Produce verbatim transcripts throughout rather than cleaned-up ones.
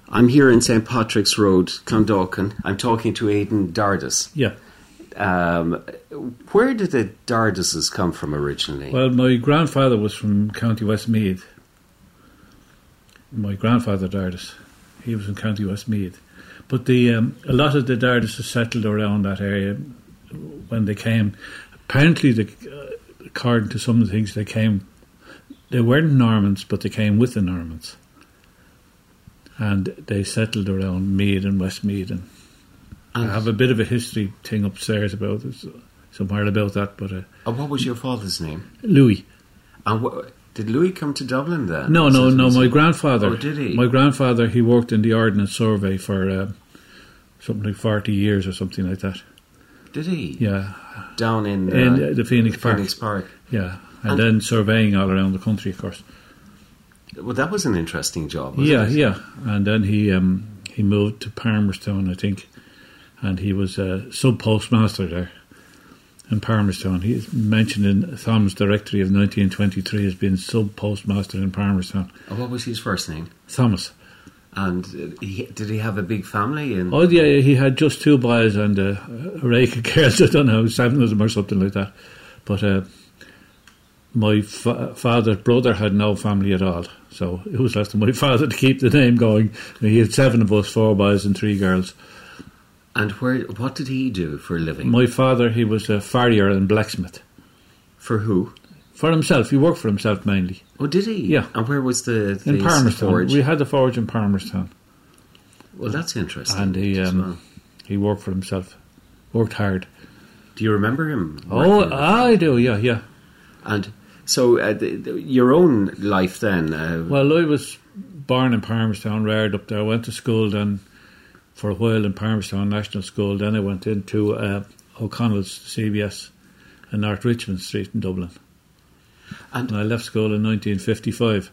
I'm here in Saint Patrick's Road, Clondalkin. I'm talking to Aidan Dardis. Yeah. Um, where did the Dardises come from originally? Well, my grandfather was from County Westmeath. My grandfather Dardis, he was in County Westmeath. But the um, a lot of the Dardises settled around that area when they came. Apparently, the, uh, according to some of the things, they came. They weren't Normans, but they came with the Normans, and they settled around Meath and Westmeath. And I have a bit of a history thing upstairs about it, somewhere about that. But uh, and what was your father's name? Louis. And wh- did Louis come to Dublin then? No, no, no. My grandfather. Oh, did he? My grandfather. He worked in the Ordnance Survey for uh, something like forty years or something like that. Did he? Yeah. Down in, uh, in uh, the Phoenix Park. Phoenix Park. Yeah, and, and then surveying all around the country, of course. Well, that was an interesting job. Wasn't yeah, it? yeah. And then he um, he moved to Palmerstown, I think, and he was a sub postmaster there in Palmerstown. He's mentioned in Thom's Directory of nineteen twenty-three as being sub postmaster in Palmerstown. And what was his first name? Thomas. And he, did he have a big family? In oh yeah, he had just two boys and a, a rake of girls. I don't know, seven of them or something like that. But uh, my fa- father's brother had no family at all, so it was left to my father to keep the name going. He had seven of us, four boys and three girls. And where? What did he do for a living? My father, he was a farrier and blacksmith. For who? For himself. He worked for himself mainly. Oh, did he? Yeah. And where was the, the in Palmerstown? forge? We had the forge in Palmerstown. Well, that's interesting. And he um, well. he worked for himself. Worked hard. Do you remember him? Oh, I do. Yeah, yeah. And so, uh, the, the, your own life then? Uh, well, I was born in Palmerstown, reared up there. I went to school then for a while in Palmerstown National School. Then I went into uh, O'Connell's C B S in North Richmond Street in Dublin. And, and I left school in nineteen fifty-five.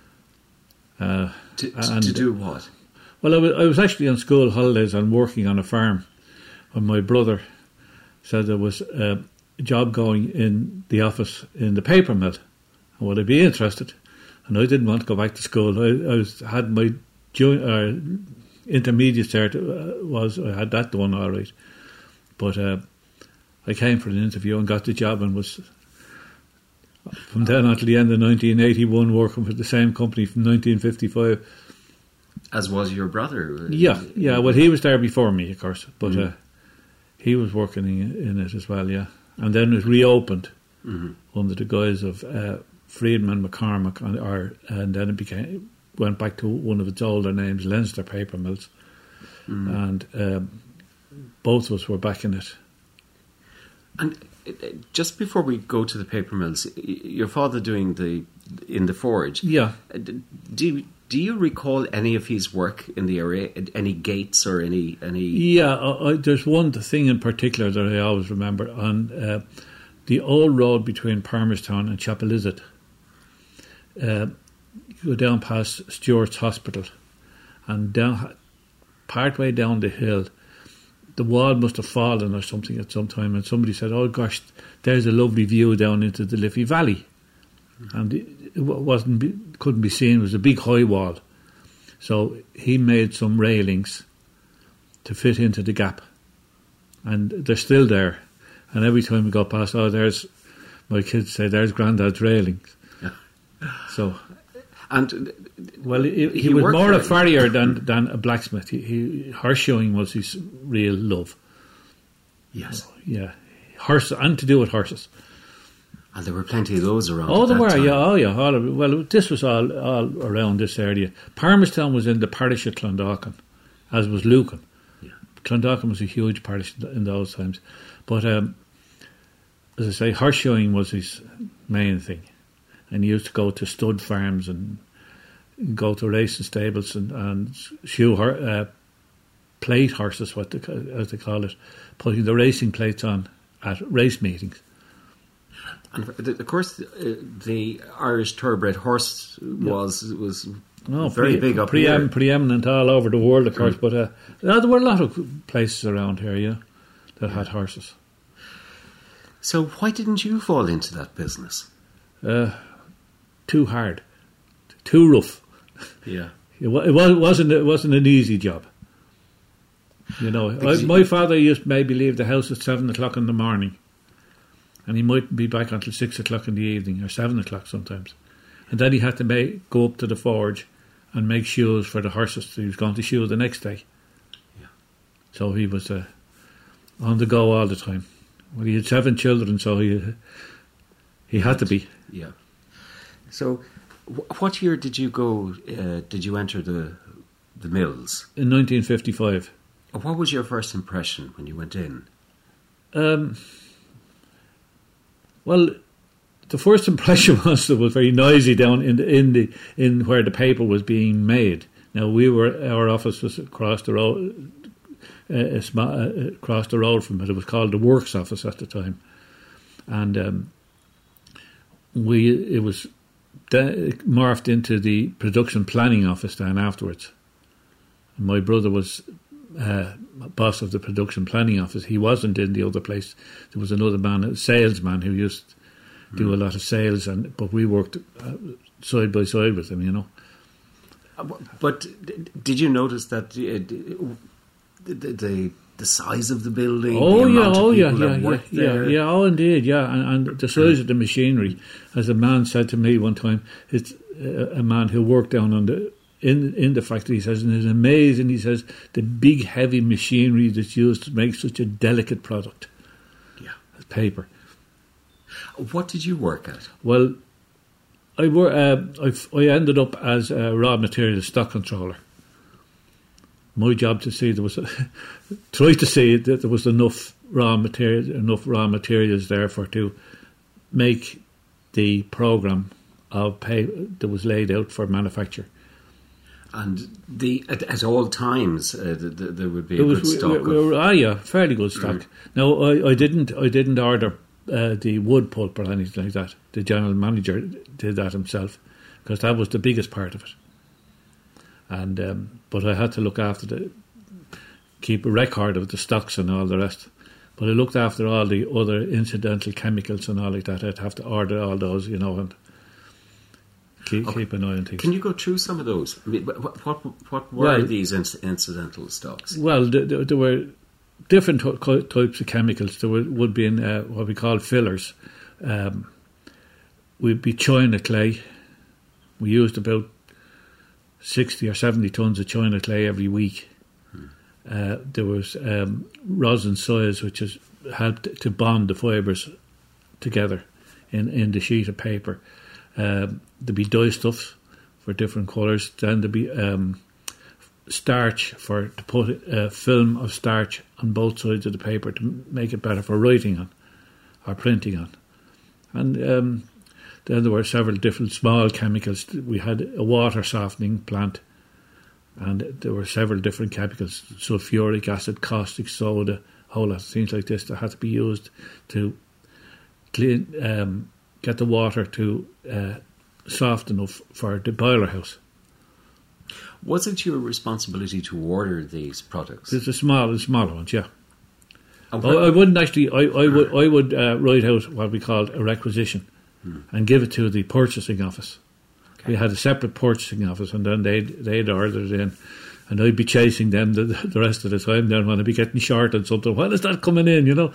Uh, to, to, and, to do what? Well, I was, I was actually on school holidays and working on a farm when my brother said there was a job going in the office in the paper mill. And would I be interested? And I didn't want to go back to school. I, I was, had my junior, uh, intermediate cert, uh, was I had that done all right. But uh, I came for an interview and got the job and was from then until the end of nineteen eighty-one working for the same company from nineteen fifty-five. As was your brother? Yeah, yeah. Well, he was there before me, of course, but mm-hmm. uh, he was working in, in it as well, yeah. And then it reopened mm-hmm. under the guise of uh, Friedman McCormick, and, or, and then it became went back to one of its older names, Leinster Paper Mills, mm-hmm. and um, both of us were back in it. And just before we go to the paper mills, your father doing the in the forge, yeah. Do you, do you recall any of his work in the area? Any gates or any any? Yeah, uh, there's one thing in particular that I always remember on uh, the old road between Palmerstown and Chapelizod. Uh, you go down past Stewart's Hospital, and down part way down the hill, the wall must have fallen or something at some time, and somebody said, "Oh gosh, there's a lovely view down into the Liffey Valley," and it wasn't couldn't be seen. It was a big high wall, so he made some railings to fit into the gap, and they're still there. And every time we go past, oh, there's my kids say, "There's Grandad's railings." So, and well, he, he, he was more a him. farrier than than a blacksmith. He, he horseshoeing was his real love. Yes, oh, yeah, horse and to do with horses. And there were plenty of those around. Oh, at there that were, time. yeah, oh yeah. All of, well, this was all all around this area. Palmerstown was in the parish of Clondalkin, as was Lucan. Yeah. Clondalkin was a huge parish in those times, but um, as I say, horseshoeing was his main thing. And he used to go to stud farms and go to racing stables and, and shoe uh, plate horses, what they, as they call it, putting the racing plates on at race meetings. And of course, the Irish thoroughbred horse was yeah. was oh, very pre- big up pre- here, preeminent all over the world, of course. Mm. But uh, there were a lot of places around here, yeah, that yeah. had horses. So why didn't you fall into that business? Uh, Too hard, too rough. Yeah, It, it wasn't it wasn't an easy job. You know, I, you, my father used to maybe leave the house at seven o'clock in the morning, and he mightn't be back until six o'clock in the evening or seven o'clock sometimes, and then he had to make, go up to the forge and make shoes for the horses. He was going to shoe the next day. Yeah. So he was uh, on the go all the time. Well, he had seven children, so he he had to be. Yeah. So, what year did you go? Uh, did you enter the the mills? In nineteen fifty-five. What was your first impression when you went in? Um. Well, the first impression was it was very noisy down in the, in the in where the paper was being made. Now we were our office was across the road, uh, uh, across the road from it. It was called the Works Office at the time, and um, we it was de- morphed into the Production Planning Office then afterwards. And my brother was uh, boss of the Production Planning Office. He wasn't in the other place. There was another man, a salesman, who used to do mm. a lot of sales, and but we worked uh, side by side with him, you know. But did you notice that uh, the, the the size of the building? Oh the yeah, oh yeah, yeah, yeah, yeah, yeah. Oh indeed, yeah, and, and the size of the machinery. As a man said to me one time, it's uh, a man who worked down on the in in the factory. He says, and it's amazing. He says the big heavy machinery that's used to make such a delicate product. Yeah, paper. What did you work at? Well, I were uh, I, I ended up as a raw material stock controller. My job to see there was a, try to see that there was enough raw material, enough raw materials there for to make the program of pay that was laid out for manufacture. And the at, at all times uh, the, the, there would be a was, good stock. We, we, of, we, ah, yeah, fairly good stock. Mm. Now I, I didn't I didn't order uh, the wood pulp or anything like that. The general manager did that himself because that was the biggest part of it. And um, but I had to look after the keep a record of the stocks and all the rest. But I looked after all the other incidental chemicals and all like that. I'd have to order all those, you know, and keep, okay. keep an eye on things. Can you go through some of those? I mean, what what, what were well, these incidental stocks? Well, there, there were different t- types of chemicals. There would, would be in uh, what we call fillers. Um, we'd be china clay. We used about sixty or seventy tons of china clay every week. Hmm. Uh, there was um, rosin soils, which has helped to bond the fibres together in, in the sheet of paper. Um, there'd be dye stuff for different colours. Then there'd be um, starch for to put a film of starch on both sides of the paper to make it better for writing on or printing on. And um, then there were several different small chemicals. We had a water softening plant, and there were several different chemicals: sulfuric acid, caustic soda, a whole lot of things like this that had to be used to clean, um, get the water to uh, soft enough for the boiler house. Was it your responsibility to order these products? It's a small, the smaller ones, yeah. I, I wouldn't actually. I, I would. I would uh, write out what we called a requisition. Hmm. And give it to the purchasing office. Okay. We had a separate purchasing office, and then they'd, they'd order it in, and I'd be chasing them the, the rest of the time. Then when I'd be getting short on something, when is that coming in, you know?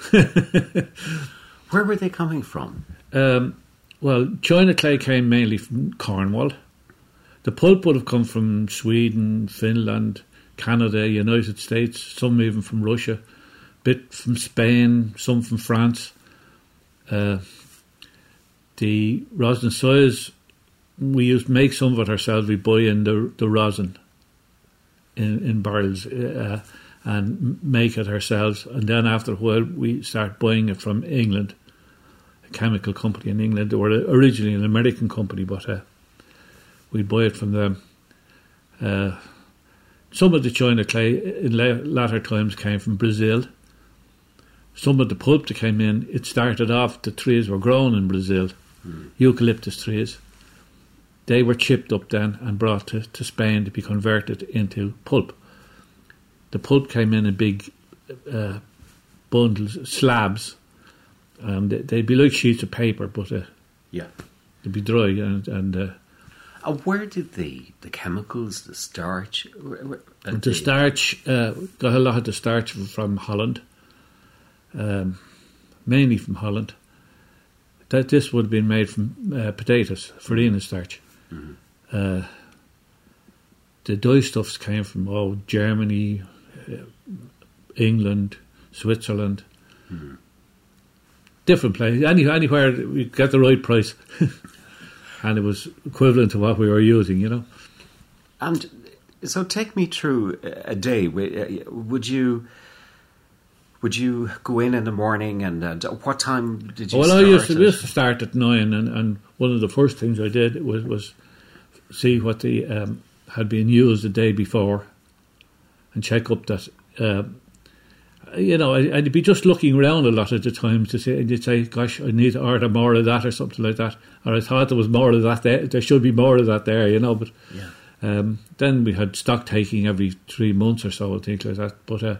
Where were they coming from? Um, well, china clay came mainly from Cornwall. The pulp would have come from Sweden, Finland, Canada, United States, some even from Russia, a bit from Spain, some from France. Uh, The rosin soils, we used to make some of it ourselves. We buy in the the rosin in, in barrels uh, and make it ourselves. And then after a while, we start buying it from England, a chemical company in England. They were originally an American company, but uh, we'd buy it from them. Uh, some of the china clay in latter times came from Brazil. Some of the pulp that came in, it started off, the trees were grown in Brazil. Mm. Eucalyptus trees. They were chipped up then and brought to, to Spain to be converted into pulp. The pulp came in in big uh, bundles, slabs, and they'd be like sheets of paper, but uh, yeah, they'd be dry and. and uh, Uh, where did the, the chemicals, the starch... Where, where, uh, the, the starch, uh, got a lot of the starch from, from Holland, um, mainly from Holland. That This would have been made from uh, potatoes, farina starch. Mm-hmm. Uh, the dyestuffs came from oh, Germany, uh, England, Switzerland, mm-hmm. different places. Any, anywhere we get the right price. And it was equivalent to what we were using, you know. And so, take me through a day. Would you would you go in in the morning, and uh, what time did you? Well, start I used to, used to start at nine, and, and one of the first things I did was, was see what the um, had been used the day before, and check up that. Uh, You know, I'd be just looking around a lot at the time to say, and you'd say, "Gosh, I need to order more of that or something like that." Or I thought there was more of that there. There should be more of that there, you know. But yeah. um, then we had stock taking every three months or so, and things like that. But uh,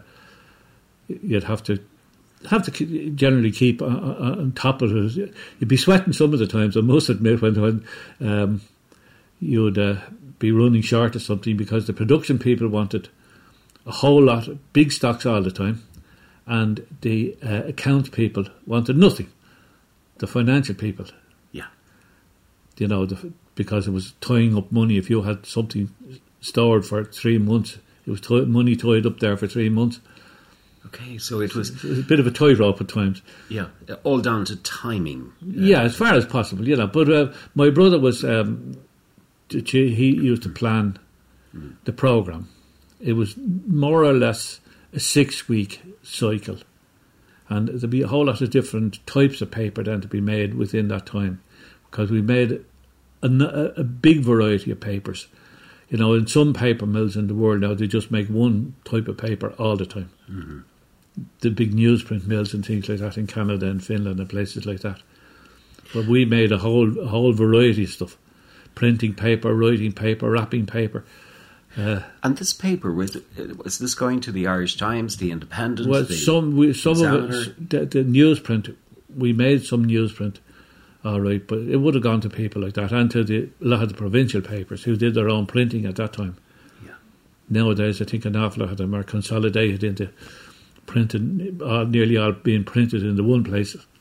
you'd have to have to generally keep on, on top of it. You'd be sweating some of the times, I must admit, when when um, you'd uh, be running short of something because the production people wanted a whole lot of big stocks all the time. And the uh, account people wanted nothing. The financial people. Yeah. You know, the, because it was tying up money. If you had something stored for three months, it was t- money tied up there for three months. Okay, so it was... It was a bit of a tightrope at times. Yeah, all down to timing. Uh, yeah, as far as possible, you know. But uh, my brother was... Um, he used to plan mm. the programme. It was more or less a six-week cycle, and there'd be a whole lot of different types of paper then to be made within that time, because we made a, a big variety of papers. You know, in some paper mills in the world now, they just make one type of paper all the time. Mm-hmm. The big newsprint mills and things like that in Canada and Finland and places like that. But we made a whole a whole variety of stuff: printing paper, writing paper, wrapping paper. Uh, and this paper, was, was this going to the Irish Times, the Independent? Well, the some we, some Examiner? of it, the, the newsprint, we made some newsprint, all right, but it would have gone to people like that, and to the, a lot of the provincial papers who did their own printing at that time. Yeah. Nowadays, I think an awful lot of them are consolidated into printed, uh, nearly all being printed in the one place.